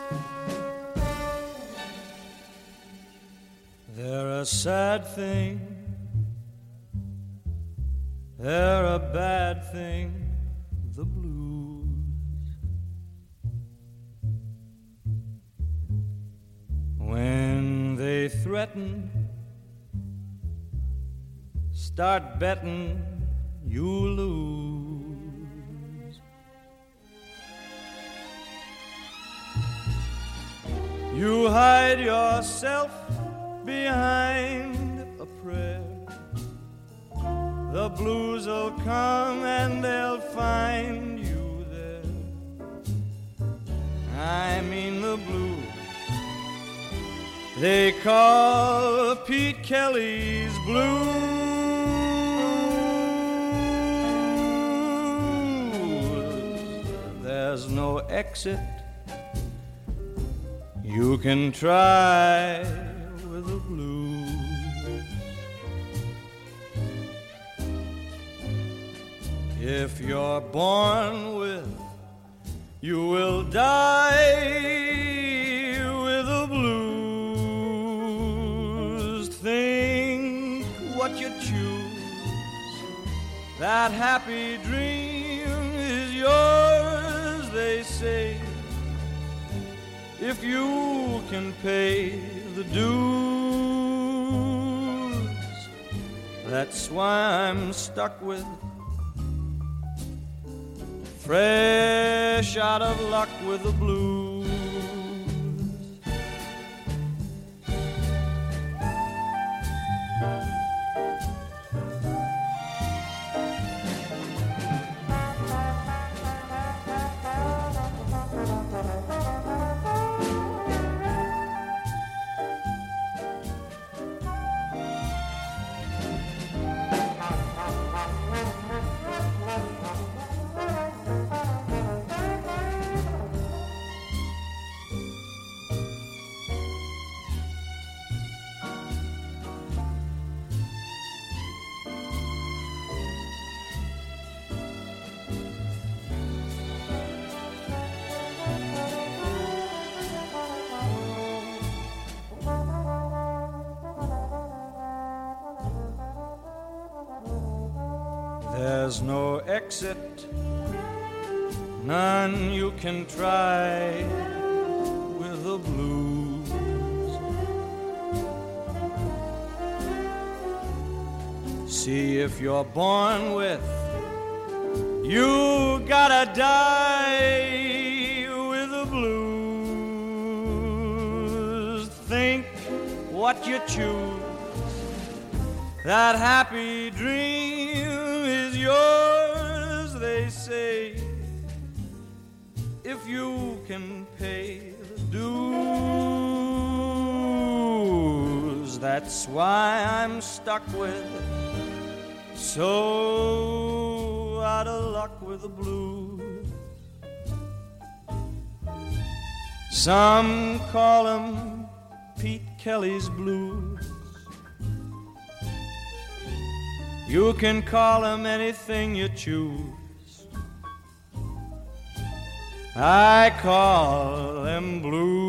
They're a sad thing, they're a bad thing, the blues. When they threaten, start betting, you lose. You hide yourself behind a prayer. The blues will come and they'll find you there. I mean the blues they call Pete Kelly's blues. There's no exit. You can try with the blues. If you're born with, you will die with the blues. Think what you choose. That happy dream is yours, they say, if you can pay the dues. That's why I'm stuck with, fresh out of luck with the blues. There's no exit, none you can try with the blues. See, if you're born with, you gotta die with the blues. Think what you choose. That happy dream is yours, they say, if you can pay the dues. That's why I'm stuck with, so out of luck with the blues. Some call them Pete Kelly's blues. You can call them anything you choose. I call them blues.